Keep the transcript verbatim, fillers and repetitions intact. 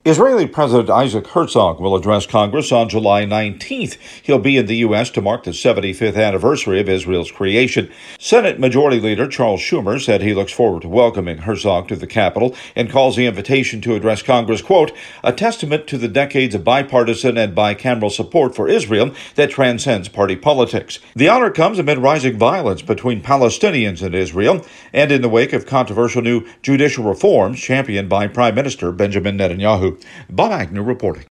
Israeli President Isaac Herzog will address Congress on July nineteenth. He'll be in the U S to mark the seventy-fifth anniversary of Israel's creation. Senate Majority Leader Charles Schumer said he looks forward to welcoming Herzog to the Capitol and calls the invitation to address Congress, quote, a testament to the decades of bipartisan and bicameral support for Israel that transcends party politics. The honor comes amid rising violence between Palestinians and Israel and in the wake of controversial new judicial reforms championed by Prime Minister Benjamin Netanyahu. Bob Agnew reporting.